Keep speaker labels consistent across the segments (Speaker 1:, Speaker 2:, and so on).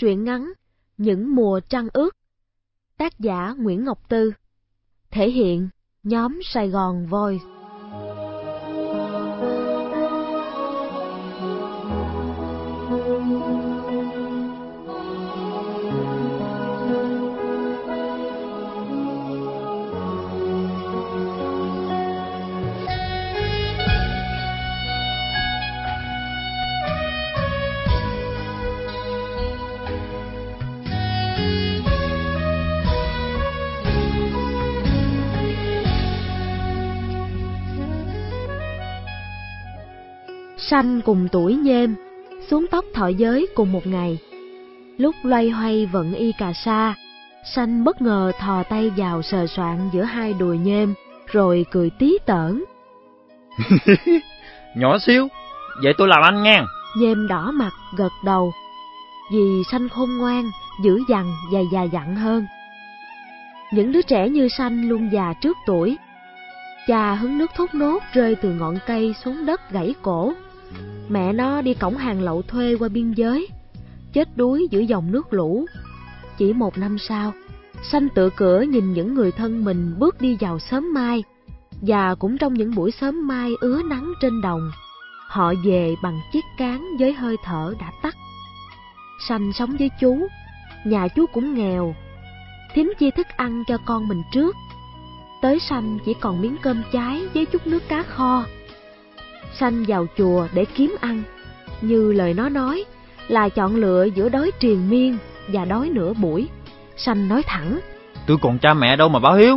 Speaker 1: truyện ngắn Những mùa trăng ướt, tác giả Nguyễn Ngọc Tư, thể hiện nhóm Sài Gòn Voice. Sanh cùng tuổi Nhêm xuống tóc thọ giới cùng một ngày. Lúc loay hoay vận y cà sa, Sanh bất ngờ thò tay vào sờ soạng giữa hai đùi Nhêm, rồi cười tí tởn.
Speaker 2: Nhỏ xíu, vậy tôi làm anh nghe.
Speaker 1: Nhêm đỏ mặt gật đầu, vì Sanh khôn ngoan, dữ dằn và già dặn hơn. Những đứa trẻ như Sanh luôn già trước tuổi. Cha hứng nước thốt nốt rơi từ ngọn cây xuống đất gãy cổ. Mẹ nó đi cõng hàng lậu thuê qua biên giới, chết đuối giữa dòng nước lũ. Chỉ một năm sau, Sanh tựa cửa nhìn những người thân mình bước đi vào xóm mai. Và cũng trong những buổi sớm mai ứa nắng trên đồng, họ về bằng chiếc cán với hơi thở đã tắt. Sanh sống với chú, nhà chú cũng nghèo, thím chia thức ăn cho con mình trước. Tới Sanh chỉ còn miếng cơm cháy với chút nước cá kho. Sanh vào chùa để kiếm ăn, như lời nó nói là chọn lựa giữa đói triền miên và đói nửa buổi. Sanh nói thẳng:
Speaker 2: tôi còn cha mẹ đâu mà báo hiếu.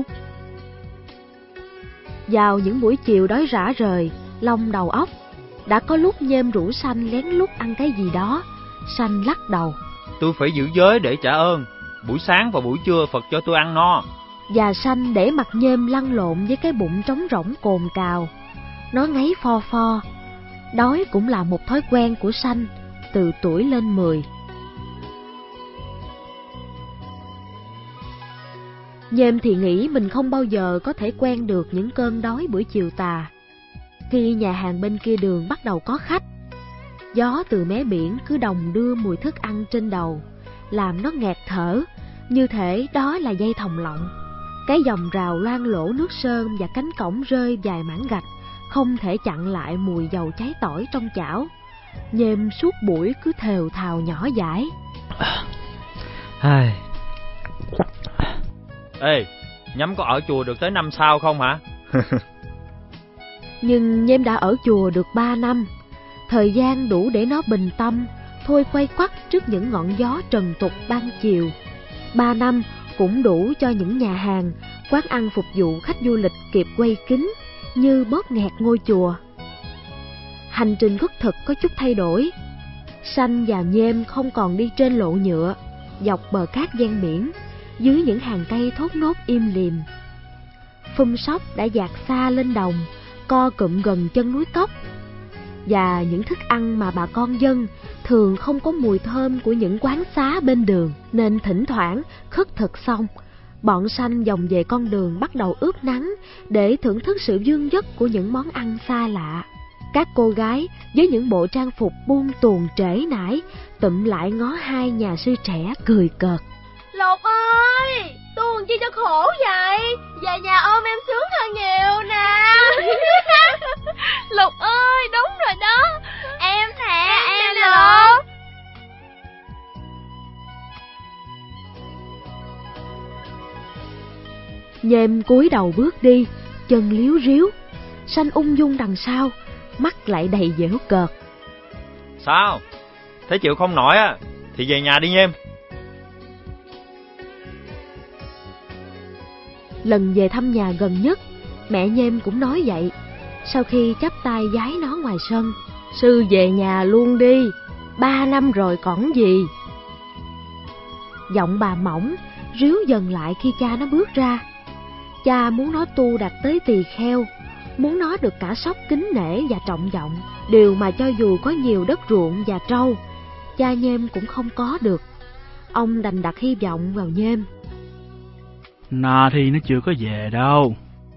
Speaker 1: Vào những buổi chiều đói rã rời, lông đầu óc, đã có lúc Nhêm rủ Sanh lén lút ăn cái gì đó. Sanh lắc đầu:
Speaker 2: tôi phải giữ giới để trả ơn, buổi sáng và buổi trưa Phật cho tôi ăn no.
Speaker 1: Và Sanh để mặt Nhêm lăn lộn với cái bụng trống rỗng cồn cào. Nó ngáy pho pho. Đói cũng là một thói quen của Sanh từ tuổi lên 10. Nhêm thì nghĩ mình không bao giờ có thể quen được những cơn đói buổi chiều tà. Khi nhà hàng bên kia đường bắt đầu có khách, gió từ mé biển cứ đồng đưa mùi thức ăn trên đầu, làm nó nghẹt thở, như thể đó là dây thòng lọng. Cái dòng rào loang lỗ nước sơn và cánh cổng rơi vài mảng gạch không thể chặn lại mùi dầu cháy tỏi trong chảo. Nhêm suốt buổi cứ thều thào nhỏ dãi.
Speaker 2: Ê, Nhắm có ở chùa được tới năm sau không hả?
Speaker 1: Nhưng Nhêm đã ở chùa được 3 năm, thời gian đủ để nó bình tâm, thôi quay quắt trước những ngọn gió trần tục ban chiều. 3 năm cũng đủ cho những nhà hàng, quán ăn phục vụ khách du lịch kịp quay kính, như bóp nghẹt ngôi chùa. Hành trình khất thực có chút thay đổi. Sanh và Nhêm không còn đi trên lộ nhựa, dọc bờ cát ven biển, dưới những hàng cây thốt nốt im lìm. Phum sóc đã dạt xa lên đồng, co cụm gần chân núi Cốc. Và những thức ăn mà bà con dân thường không có mùi thơm của những quán xá bên đường, nên thỉnh thoảng khất thực xong, bọn Sanh vòng về con đường bắt đầu ướp nắng để thưởng thức sự vương vất của những món ăn xa lạ. Các cô gái với những bộ trang phục buông tuồng trễ nải tụm lại ngó hai nhà sư trẻ cười cợt.
Speaker 3: Lộc ơi, tuồng chi cho khổ vậy? Về nhà ôm em sướng hơn nhiều nè. Lục ơi, đúng rồi đó. Em nè, em nè Lục.
Speaker 1: Nhêm cúi đầu bước đi, chân líu ríu. Sanh ung dung đằng sau, mắt lại đầy giễu cợt.
Speaker 2: Sao? Thế chịu không nổi á thì về nhà đi Nhêm.
Speaker 1: Lần về thăm nhà gần nhất, mẹ Nhêm cũng nói vậy. Sau khi chắp tay vái nó ngoài sân: sư về nhà luôn đi, 3 năm rồi còn gì. Giọng bà mỏng, ríu dần lại khi cha nó bước ra. Cha muốn nó tu đạt tới tỳ kheo, muốn nó được cả sóc kính nể và trọng vọng, điều mà cho dù có nhiều đất ruộng và trâu, cha Nhêm cũng không có được. Ông đành đặt hy vọng vào Nhêm.
Speaker 4: Na Thi nó chưa có về đâu.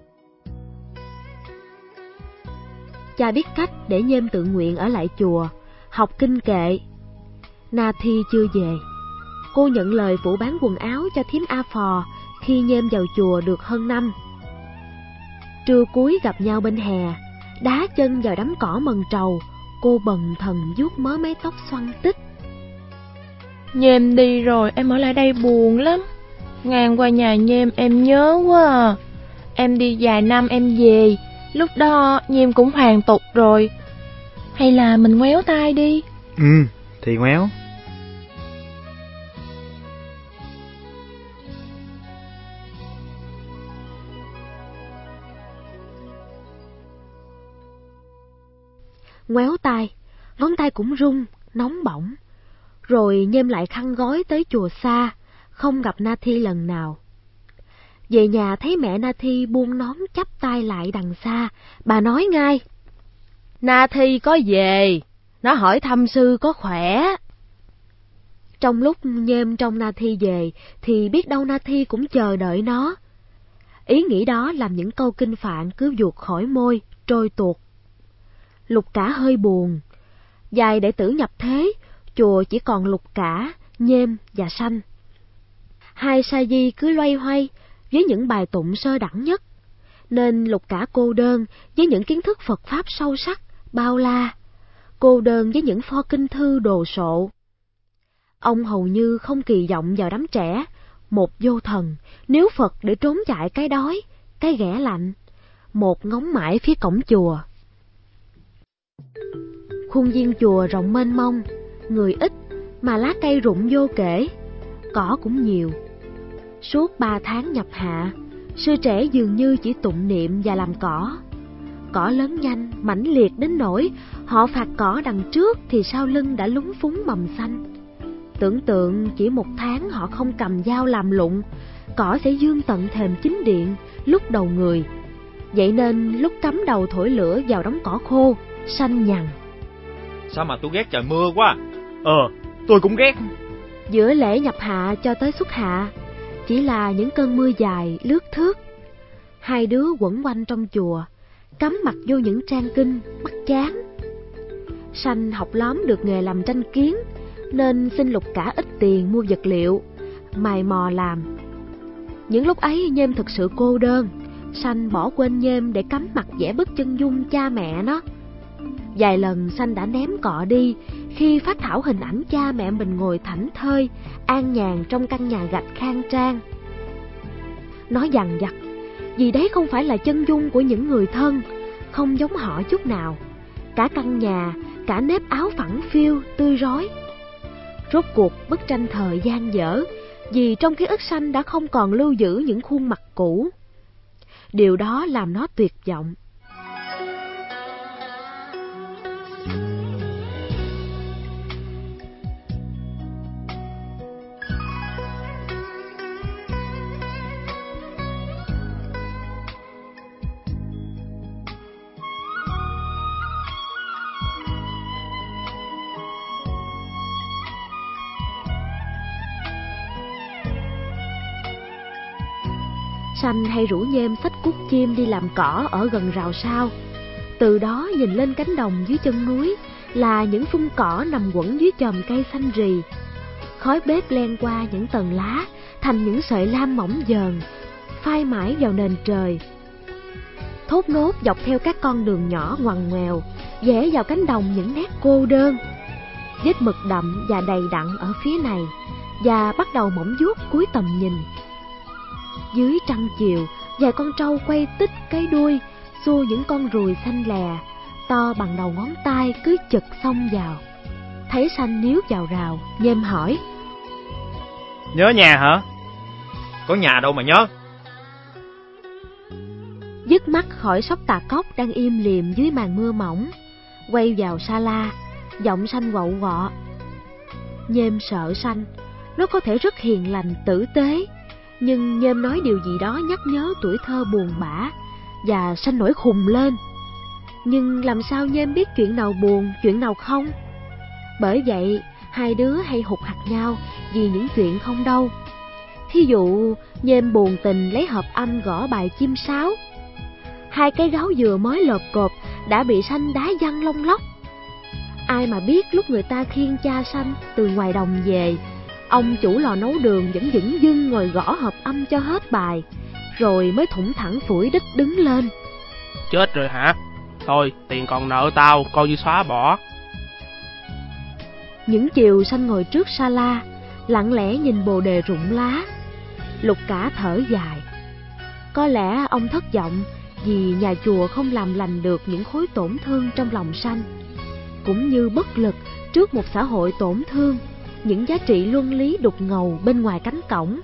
Speaker 1: Cha biết cách để Nhêm tự nguyện ở lại chùa, học kinh kệ. Na Thi chưa về, cô nhận lời phụ bán quần áo cho thím A Phò khi Nhêm vào chùa được hơn năm. Trưa cuối gặp nhau bên hè, đá chân vào đám cỏ mần trầu, cô bần thần vuốt mớ mái tóc xoăn tích.
Speaker 5: Nhêm đi rồi em ở lại đây buồn lắm. Ngang qua nhà Nhêm em nhớ quá à. Em đi vài năm em về, lúc đó Nhêm cũng hoàn tục rồi. Hay là mình ngoéo tay đi?
Speaker 4: Thì ngoéo.
Speaker 1: Ngoéo tay, ngón tay cũng run, nóng bỏng. Rồi Nhêm lại khăn gói tới chùa xa, không gặp Na Thi lần nào. Về nhà thấy mẹ Na Thi buông nón chắp tay lại đằng xa, bà nói ngay: Na Thi có về, nó hỏi thăm sư có khỏe. Trong lúc Nhêm trông Na Thi về, thì biết đâu Na Thi cũng chờ đợi nó. Ý nghĩ đó làm những câu kinh phạn cứ vuột khỏi môi, trôi tuột. Lục Cả hơi buồn. Vài đệ tử nhập thế, chùa chỉ còn Lục Cả, Nhêm và Sanh. Hai sa di cứ loay hoay với những bài tụng sơ đẳng nhất, nên Lục Cả cô đơn với những kiến thức Phật Pháp sâu sắc, bao la, cô đơn với những pho kinh thư đồ sộ. Ông hầu như không kỳ vọng vào đám trẻ, một vô thần, nếu Phật để trốn chạy cái đói, cái ghẻ lạnh, một ngóng mãi phía cổng chùa. Khuôn viên chùa rộng mênh mông, người ít mà lá cây rụng vô kể, cỏ cũng nhiều. Suốt 3 tháng nhập hạ, sư trẻ dường như chỉ tụng niệm và làm cỏ. Cỏ lớn nhanh, mãnh liệt đến nỗi họ phạt cỏ đằng trước thì sau lưng đã lúng phúng mầm xanh. Tưởng tượng chỉ 1 tháng họ không cầm dao làm lụng, cỏ sẽ dương tận thềm chính điện, lúc đầu người. Vậy nên lúc cắm đầu thổi lửa vào đống cỏ khô, xanh nhằn.
Speaker 2: Sao mà tôi ghét trời mưa quá.
Speaker 4: Tôi cũng ghét.
Speaker 1: Giữa lễ nhập hạ cho tới xuất hạ, chỉ là những cơn mưa dài lướt thướt. Hai đứa quẩn quanh trong chùa, cắm mặt vô những trang kinh, bắt chán. Sanh học lóm được nghề làm tranh kiến, nên xin Lục Cả ít tiền mua vật liệu, mày mò làm. Những lúc ấy Nhêm thực sự cô đơn, Sanh bỏ quên Nhêm để cắm mặt vẽ bức chân dung cha mẹ nó. Vài lần Sanh đã ném cọ đi khi phát thảo hình ảnh cha mẹ mình ngồi thảnh thơi, an nhàn trong căn nhà gạch khang trang. Nó dằn vặt, vì đấy không phải là chân dung của những người thân, không giống họ chút nào. Cả căn nhà, cả nếp áo phẳng phiu, tươi rói. Rốt cuộc bức tranh thời gian dở, vì trong ký ức Sanh đã không còn lưu giữ những khuôn mặt cũ. Điều đó làm nó tuyệt vọng. Sanh hay rủ Nhêm xách cuốc chim đi làm cỏ ở gần rào sau. Từ đó nhìn lên cánh đồng dưới chân núi là những phun cỏ nằm quẩn dưới chòm cây xanh rì. Khói bếp len qua những tầng lá thành những sợi lam mỏng dờn, phai mãi vào nền trời. Thốt nốt dọc theo các con đường nhỏ ngoằn ngoèo, vẽ vào cánh đồng những nét cô đơn. Vết mực đậm và đầy đặn ở phía này, và bắt đầu mỏng vuốt cuối tầm nhìn. Dưới trăng chiều, vài con trâu quay tít cái đuôi, xua những con ruồi xanh lè, to bằng đầu ngón tay cứ chực xông vào. Thấy Sanh níu vào rào, Nhêm hỏi:
Speaker 2: Nhớ nhà hả? Có nhà đâu mà nhớ.
Speaker 1: Dứt mắt khỏi sóc tà cốc đang im lìm dưới màn mưa mỏng, quay vào Sa-la, giọng Sanh quậu quọ. Nhêm sợ Sanh, nó có thể rất hiền lành tử tế, nhưng Nhêm nói điều gì đó nhắc nhớ tuổi thơ buồn bã, và Sanh nổi khùng lên. Nhưng làm sao Nhêm biết chuyện nào buồn, chuyện nào không? Bởi vậy, hai đứa hay hụt hặc nhau vì những chuyện không đâu. Thí dụ, Nhêm buồn tình lấy hộp âm gõ bài chim sáo. 2 cái gáo dừa mới lợp cộp đã bị Sanh đá văng lông lóc. Ai mà biết lúc người ta khiêng cha Sanh từ ngoài đồng về, Ông chủ lò nấu đường vẫn dửng dưng ngồi gõ hợp âm cho hết bài, rồi mới thủng thẳng phủi đít đứng lên.
Speaker 6: Chết rồi hả? Thôi, tiền còn nợ tao, coi như xóa bỏ.
Speaker 1: Những chiều Sanh ngồi trước sala, lặng lẽ nhìn bồ đề rụng lá. Lục Cả thở dài. Có lẽ ông thất vọng vì nhà chùa không làm lành được những khối tổn thương trong lòng Sanh, cũng như bất lực trước một xã hội tổn thương những giá trị luân lý đục ngầu bên ngoài cánh cổng.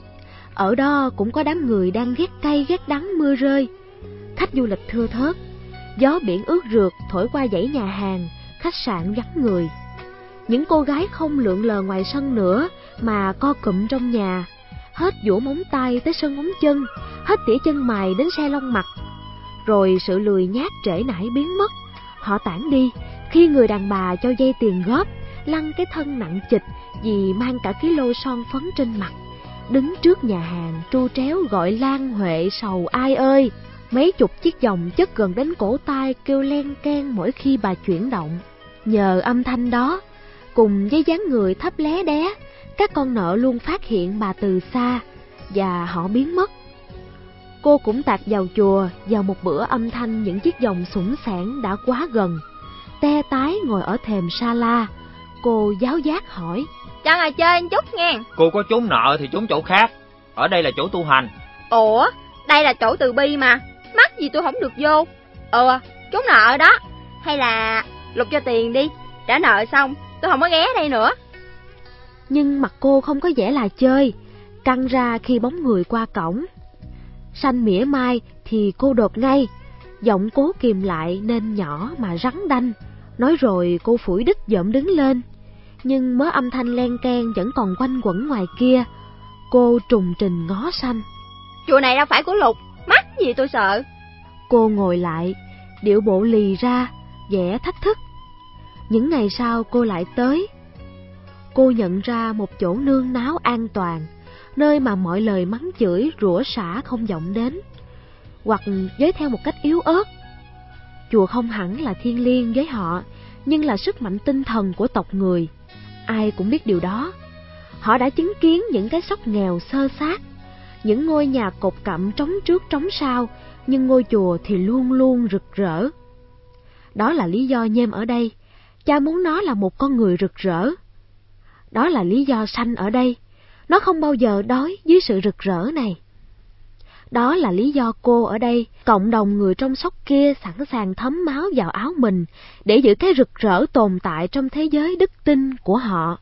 Speaker 1: Ở đó cũng có đám người đang ghét cay ghét đắng mưa rơi, khách du lịch thưa thớt, gió biển ướt rượt thổi qua dãy nhà hàng, khách sạn vắng người. Những cô gái không lượn lờ ngoài sân nữa mà co cụm trong nhà, hết vỗ móng tay tới sơn móng chân, hết tỉa chân mày đến xe lông mặt. Rồi sự lười nhác trễ nải biến mất, họ tản đi khi người đàn bà cho vay tiền góp, lăn cái thân nặng trịch vì mang cả ký lô son phấn trên mặt, đứng trước nhà hàng tru tréo gọi Lan Huệ sầu ai ơi. Mấy chục chiếc vòng chất gần đến cổ tai kêu len keng mỗi khi bà chuyển động. Nhờ âm thanh đó, cùng với dáng người thấp lé đé, các con nợ luôn phát hiện bà từ xa và họ biến mất. Cô cũng tạt vào chùa vào một bữa âm thanh những chiếc vòng sủng sảng đã quá gần. Te tái ngồi ở thềm sala, cô giáo giác hỏi:
Speaker 3: Cho ngồi chơi một chút nghe.
Speaker 2: Cô có trốn nợ thì trốn chỗ khác, ở đây là chỗ tu hành.
Speaker 3: Ủa, đây là chỗ từ bi mà, mắc gì tôi không được vô. Trốn nợ đó. Hay là Lục cho tiền đi, trả nợ xong tôi không có ghé đây nữa.
Speaker 1: Nhưng mặt cô không có vẻ là chơi, căng ra khi bóng người qua cổng. Sanh mỉa mai thì cô đột ngay, giọng cố kìm lại nên nhỏ mà rắn đanh. Nói rồi cô phủi đít dợm đứng lên, nhưng mớ âm thanh len keng vẫn còn quanh quẩn ngoài kia. Cô trùng trình ngó Sanh.
Speaker 3: Chùa này đâu phải của Lục, mắc gì tôi sợ.
Speaker 1: Cô ngồi lại, điệu bộ lì ra, vẻ thách thức. Những ngày sau cô lại tới. Cô nhận ra một chỗ nương náu an toàn, nơi mà mọi lời mắng chửi rủa xả không vọng đến, hoặc với theo một cách yếu ớt. Chùa không hẳn là thiêng liêng với họ, nhưng là sức mạnh tinh thần của tộc người. Ai cũng biết điều đó. Họ đã chứng kiến những cái xóc nghèo xơ xác, những ngôi nhà cột cặm trống trước trống sau, nhưng ngôi chùa thì luôn luôn rực rỡ. Đó là lý do Nhêm ở đây, cha muốn nó là một con người rực rỡ. Đó là lý do Sanh ở đây, nó không bao giờ đói dưới sự rực rỡ này. Đó là lý do cô ở đây, cộng đồng người trong sóc kia sẵn sàng thấm máu vào áo mình để giữ cái rực rỡ tồn tại trong thế giới đức tin của họ.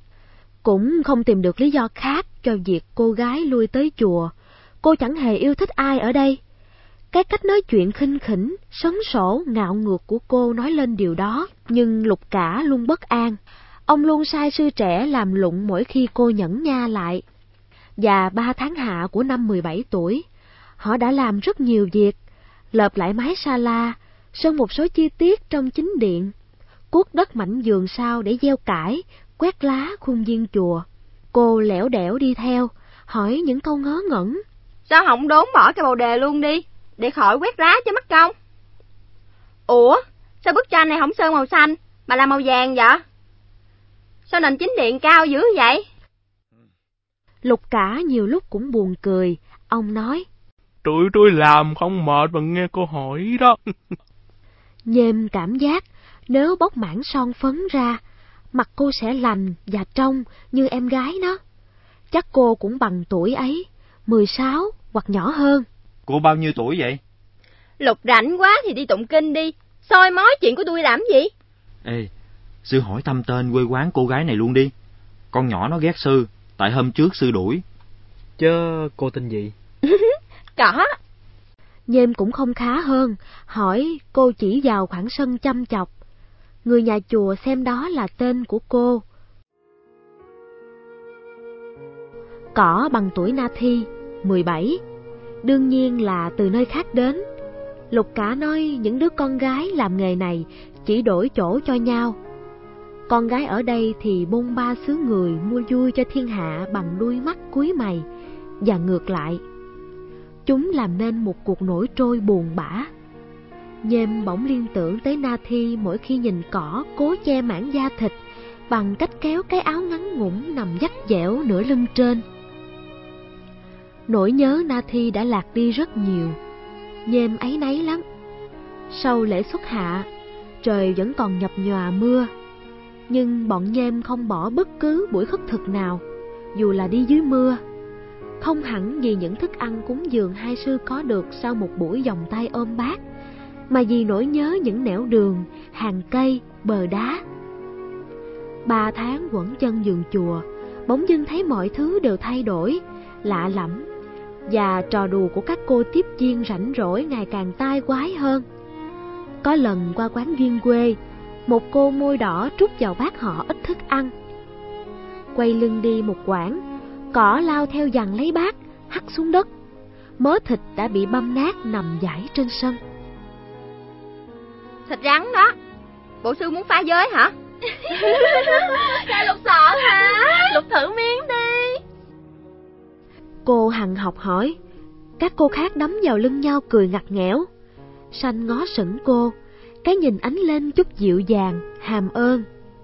Speaker 1: Cũng không tìm được lý do khác cho việc cô gái lui tới chùa. Cô chẳng hề yêu thích ai ở đây. Cái cách nói chuyện khinh khỉnh, sấn sổ, ngạo ngược của cô nói lên điều đó. Nhưng Lục Cả luôn bất an. Ông luôn sai sư trẻ làm lụng mỗi khi cô nhẫn nha lại. Và 3 tháng hạ của năm 17 tuổi, họ đã làm rất nhiều việc: lợp lại mái sala, sơn một số chi tiết trong chính điện, cuốc đất mảnh vườn sau để gieo cải, quét lá khuôn viên chùa. Cô lẻo đẻo đi theo, hỏi những câu ngớ ngẩn.
Speaker 3: Sao không đốn bỏ cái bồ đề luôn đi, để khỏi quét lá cho mất công? Ủa, sao bức tranh này không sơn màu xanh mà là màu vàng vậy? Sao nền chính điện cao dữ vậy?
Speaker 1: Lục Cả nhiều lúc cũng buồn cười. Ông nói:
Speaker 6: Tụi tôi làm không mệt mà nghe cô hỏi đó.
Speaker 1: Nhêm cảm giác nếu bóc mảng son phấn ra, mặt cô sẽ lành và trong như em gái nó. Chắc cô cũng bằng tuổi ấy, 16 hoặc nhỏ hơn.
Speaker 2: Cô bao nhiêu tuổi vậy?
Speaker 3: Lục rảnh quá thì đi tụng kinh đi, soi mói chuyện của tôi làm gì?
Speaker 2: Ê, sư hỏi thăm tên quê quán cô gái này luôn đi. Con nhỏ nó ghét sư, tại hôm trước sư đuổi.
Speaker 7: Chứ cô tên gì?
Speaker 3: Có.
Speaker 1: Nhêm cũng không khá hơn, hỏi cô chỉ vào khoảng sân chăm chọc. Người nhà chùa xem đó là tên của cô. Cỏ bằng tuổi Na Thi, 17. Đương nhiên là từ nơi khác đến. Lục Cả nói những đứa con gái làm nghề này chỉ đổi chỗ cho nhau. Con gái ở đây thì bôn ba xứ người mua vui cho thiên hạ bằng đuôi mắt cuối mày, và ngược lại. Chúng làm nên một cuộc nổi trôi buồn bã. Nhêm bỗng liên tưởng tới Na Thi mỗi khi nhìn cỏ cố che mảng da thịt bằng cách kéo cái áo ngắn ngủn nằm vắt dẻo nửa lưng trên. Nỗi nhớ Nathi đã lạc đi rất nhiều, Nhêm áy náy lắm. Sau lễ xuất hạ, trời vẫn còn nhập nhòa mưa, nhưng bọn Nhêm không bỏ bất cứ buổi khất thực nào, dù là đi dưới mưa. Không hẳn vì những thức ăn cúng dường hai sư có được sau một buổi vòng tay ôm bát, mà vì nỗi nhớ những nẻo đường, hàng cây, bờ đá. 3 tháng quẩn chân vườn chùa, bỗng dưng thấy mọi thứ đều thay đổi, lạ lẫm, và trò đùa của các cô tiếp viên rảnh rỗi ngày càng tai quái hơn. Có lần qua quán viên quê, một cô môi đỏ trút vào bát họ ít thức ăn. Quay lưng đi một quãng, cỏ lao theo dằn lấy bát, hắt xuống đất. Mớ thịt đã bị băm nát nằm dãi trên sân.
Speaker 3: Thịt rắn đó, bộ sư muốn phá giới hả? Lục sợ hả? Lục thử miếng đi.
Speaker 1: Cô hằn học hỏi. Các cô khác đấm vào lưng nhau cười ngặt nghẽo. Sanh ngó sững cô, cái nhìn ánh lên chút dịu dàng, hàm ơn.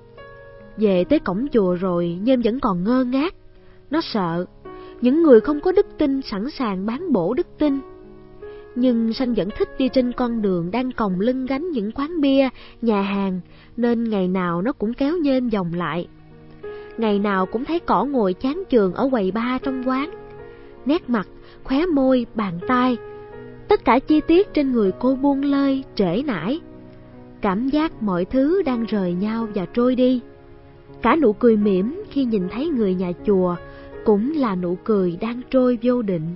Speaker 1: Về tới cổng chùa rồi, Nhêm vẫn còn ngơ ngác. Nó sợ những người không có đức tin sẵn sàng bán bổ đức tin. Nhưng Sanh vẫn thích đi trên con đường đang còng lưng gánh những quán bia, nhà hàng, nên ngày nào nó cũng kéo Nhêm vòng lại. Ngày nào cũng thấy cỏ ngồi chán chường ở quầy bar trong quán. Nét mặt, khóe môi, bàn tay, tất cả chi tiết trên người cô buông lơi, trễ nải. Cảm giác mọi thứ đang rời nhau và trôi đi. Cả nụ cười mỉm khi nhìn thấy người nhà chùa cũng là nụ cười đang trôi vô định.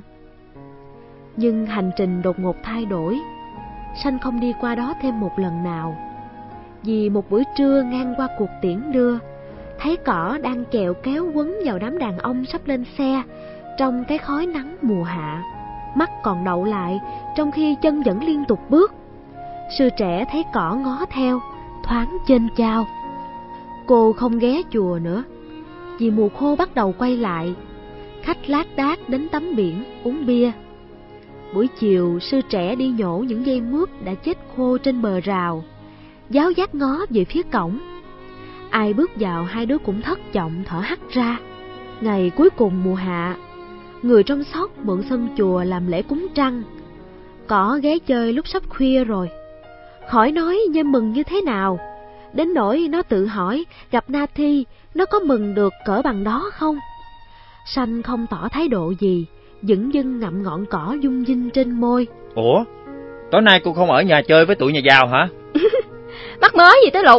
Speaker 1: Nhưng hành trình đột ngột thay đổi. Sanh không đi qua đó thêm một lần nào. Vì một buổi trưa ngang qua cuộc tiễn đưa, thấy cỏ đang kèo kéo quấn vào đám đàn ông sắp lên xe trong cái khói nắng mùa hạ. Mắt còn đậu lại trong khi chân vẫn liên tục bước. Sư trẻ thấy cỏ ngó theo, thoáng chênh chao. Cô không ghé chùa nữa, vì mùa khô bắt đầu quay lại. Khách lác đác đến tắm biển uống bia. Buổi chiều, sư trẻ đi nhổ những dây mướp đã chết khô trên bờ rào, giáo giác ngó về phía cổng. Ai bước vào hai đứa cũng thất vọng thở hắt ra. Ngày cuối cùng mùa hạ, người trong xót mượn sân chùa làm lễ cúng trăng. Cỏ ghé chơi lúc sắp khuya rồi. Khỏi nói Nhêm mừng như thế nào, đến nỗi nó tự hỏi gặp Nathi nó có mừng được cỡ bằng đó không. Sanh không tỏ thái độ gì, dửng dưng ngậm ngọn cỏ dung dinh trên môi.
Speaker 2: Ủa, tối nay cô không ở nhà chơi với tụi nhà giàu hả?
Speaker 3: Bắt mới gì tới Lục.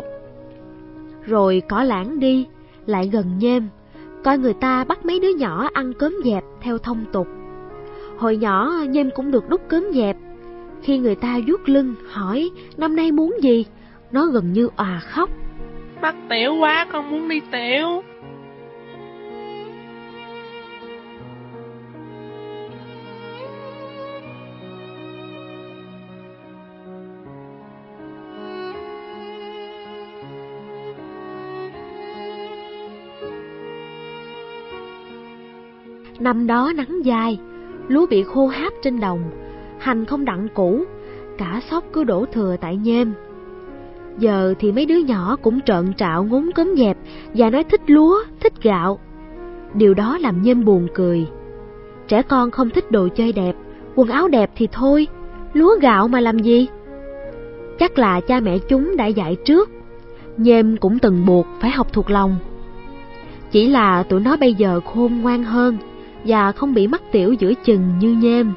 Speaker 1: Rồi cỏ lãng đi, lại gần Nhêm, coi người ta bắt mấy đứa nhỏ ăn cơm dẹp theo thông tục. Hồi nhỏ Nhêm cũng được đút cơm dẹp. Khi người ta vuốt lưng hỏi năm nay muốn gì, nó gần như òa khóc.
Speaker 6: Bắt tiểu quá, con muốn đi tiểu.
Speaker 1: Năm đó nắng dài, lúa bị khô háp trên đồng, hành không đặng củ, cả xóc cứ đổ thừa tại Nhêm. Giờ thì mấy đứa nhỏ cũng trợn trạo ngốn cơm dẹp và nói thích lúa, thích gạo. Điều đó làm Nhêm buồn cười. Trẻ con không thích đồ chơi đẹp, quần áo đẹp thì thôi, lúa gạo mà làm gì? Chắc là cha mẹ chúng đã dạy trước. Nhêm cũng từng buộc phải học thuộc lòng. Chỉ là tụi nó bây giờ khôn ngoan hơn và không bị mắc tiểu giữa chừng như Nhêm.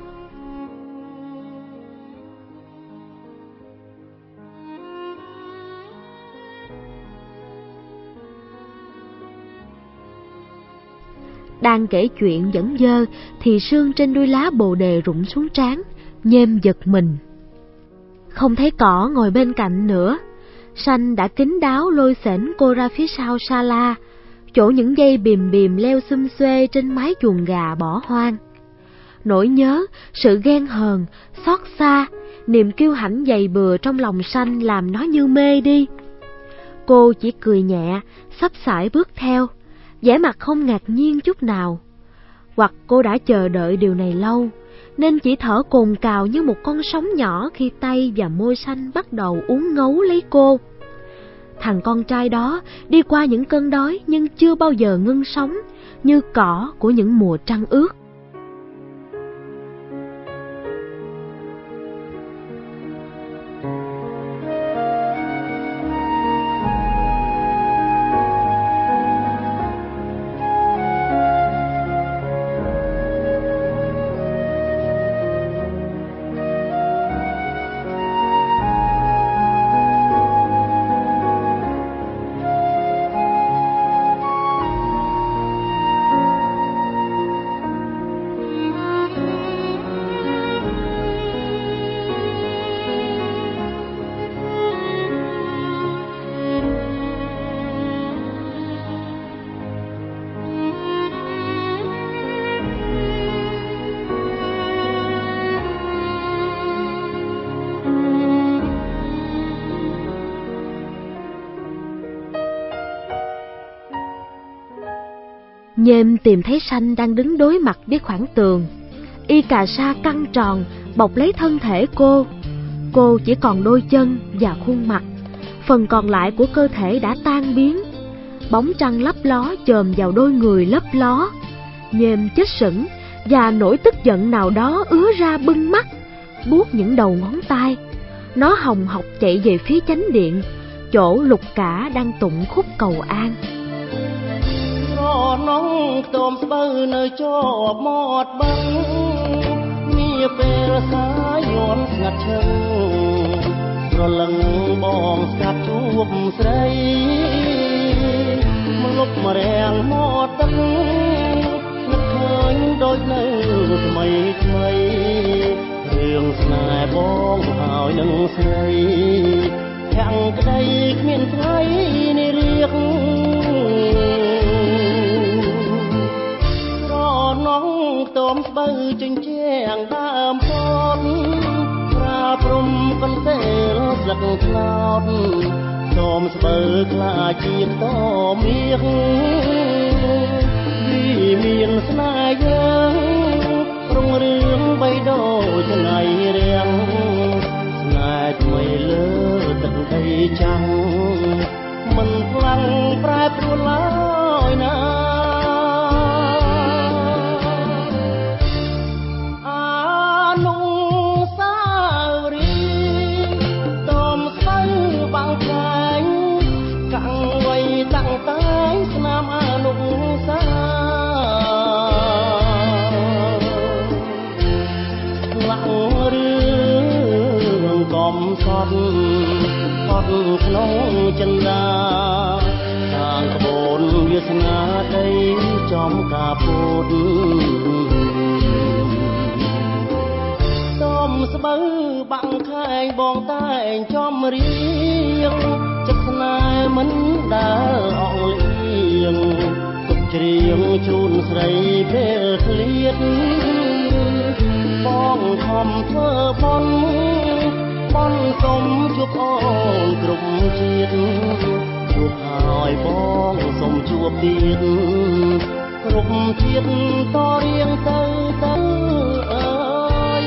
Speaker 1: Đang kể chuyện vẫn dơ thì sương trên đuôi lá bồ đề rụng xuống trán. Nhêm giật mình. Không thấy cỏ ngồi bên cạnh nữa. Sanh đã kín đáo lôi xẻnh cô ra phía sau sala, chỗ những dây bìm bìm leo xum xuê trên mái chuồng gà bỏ hoang. Nỗi nhớ, sự ghen hờn, xót xa, niềm kiêu hãnh dày bừa trong lòng Sanh làm nó như mê đi. Cô chỉ cười nhẹ, xấp xải bước theo, vẻ mặt không ngạc nhiên chút nào. Hoặc cô đã chờ đợi điều này lâu, nên chỉ thở cồn cào như một con sóng nhỏ khi tay và môi Sanh bắt đầu uốn ngấu lấy cô. Thằng con trai đó đi qua những cơn đói nhưng chưa bao giờ ngưng sống, như cỏ của những mùa trăng ướt. Nhêm tìm thấy Sanh đang đứng đối mặt với khoảng tường. Y cà sa căng tròn bọc lấy thân thể cô. Cô chỉ còn đôi chân và khuôn mặt, phần còn lại của cơ thể đã tan biến. Bóng trăng lấp ló chồm vào đôi người lấp ló. Nhêm chết sững và nỗi tức giận nào đó ứa ra bưng mắt, buốt những đầu ngón tay. Nó hồng hộc chạy về phía chánh điện, chỗ Lục Cả đang tụng khúc cầu an.
Speaker 8: น้องโตมสะบือเนยจอบหมอดบังมีពេលสายย้อนสงัดเชิงรลังบองสกัดจูบស្រីមកលុបមករាំងหมอดទឹកនឹកឃើញដូចនៅថ្មីថ្មីរឿងស្នេហ៍បងហើយនឹងស្រីខាំងក្តីគ្មានថ្ងៃនេះរៀក น้องโตมสะบือจึงแจ้งដើមផតប្រាព្រំកន្ទេលស្លឹកថ្នោតโตมสะบือខ្លាចជាតមាសvìមានស្នេហ៍យើងរុងរឿងបីដូចថ្ងៃរាំងស្នេហ៍ថ្មីលើទឹកដីចាំងមិនខ្លាំងប្រែប្រួលឡើយណា ក្នុងចិន្តាខាងក្បូនវាសនាដីចំការពោតต้มสะบือบังแข่งบองใต้จอมเรียงจักสนายมันดาอองเลี้ยงตุกเฉียงชูนใส่เพลเคลียดบ้องคอมเธอบอน บอนสมជួបអូនគ្រប់ជាតិជួបហើយបងสมជួបទៀតគ្រប់ជាតិតរៀងទៅអើយ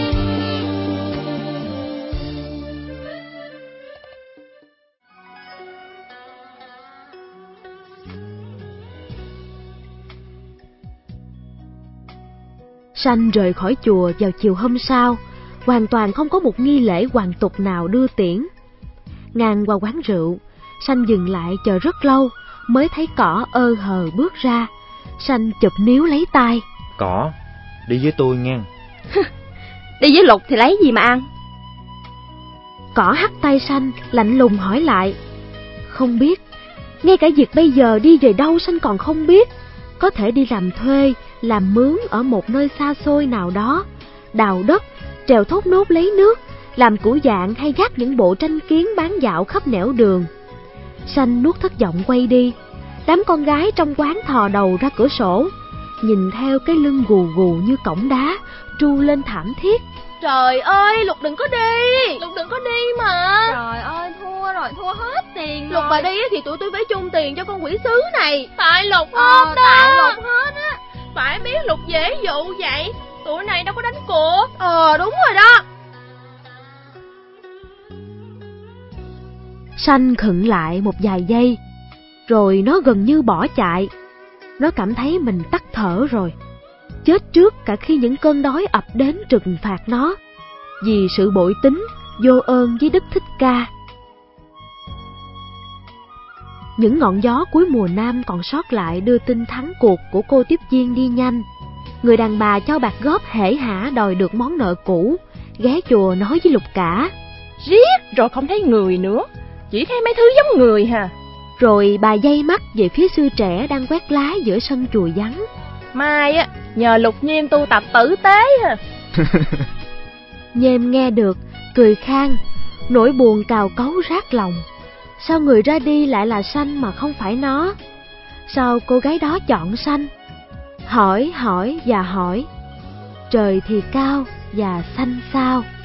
Speaker 1: Sanh rời khỏi chùa vào chiều hôm sau, hoàn toàn không có một nghi lễ hoàn tục nào đưa tiễn. Ngang qua quán rượu, Sanh dừng lại chờ rất lâu mới thấy Cỏ ơ hờ bước ra. Sanh chụp níu lấy tay.
Speaker 2: Cỏ, đi với tôi nghe.
Speaker 3: Đi với Lục thì lấy gì mà ăn?
Speaker 1: Cỏ hắt tay Sanh, lạnh lùng hỏi lại. Không biết, ngay cả việc bây giờ đi về đâu Sanh còn không biết. Có thể đi làm thuê, làm mướn ở một nơi xa xôi nào đó, đào đất, trèo thốt nốt lấy nước, làm củ dạng hay gác những bộ tranh kiến bán dạo khắp nẻo đường. Sanh nuốt thất vọng quay đi. Đám con gái trong quán thò đầu ra cửa sổ, nhìn theo cái lưng gù gù như cổng đá, tru lên thảm thiết.
Speaker 5: Trời ơi, Lục đừng có đi. Lục đừng có đi mà.
Speaker 3: Trời ơi, thua rồi, thua hết tiền rồi.
Speaker 5: Lục mà đi thì tụi tôi phải chung tiền cho con quỷ sứ này. Tại Lục hết đó.
Speaker 3: Tại Lục hết á.
Speaker 5: Phải biết Lục dễ dụ vậy. Tụi này đâu có đánh cuộc.
Speaker 3: Đúng rồi đó.
Speaker 1: Sanh khựng lại một vài giây, rồi nó gần như bỏ chạy. Nó cảm thấy mình tắt thở rồi, chết trước cả khi những cơn đói ập đến trừng phạt nó, vì sự bội tín, vô ơn với Đức Thích Ca. Những ngọn gió cuối mùa nam còn sót lại đưa tin thắng cuộc của cô tiếp viên đi nhanh. Người đàn bà cho bạc góp hể hả đòi được món nợ cũ, ghé chùa nói với Lục Cả:
Speaker 5: Riết rồi không thấy người nữa, chỉ thấy mấy thứ giống người hà.
Speaker 1: Rồi bà dây mắt về phía sư trẻ đang quét lá giữa sân chùa vắng.
Speaker 5: Mai á, nhờ Lục Nhiên tu tập tử tế ha.
Speaker 1: Nhêm nghe được, cười khan, nỗi buồn cào cấu rát lòng. Sao người ra đi lại là Sanh mà không phải nó? Sao cô gái đó chọn Sanh? Hỏi và hỏi, trời thì cao và xanh sao?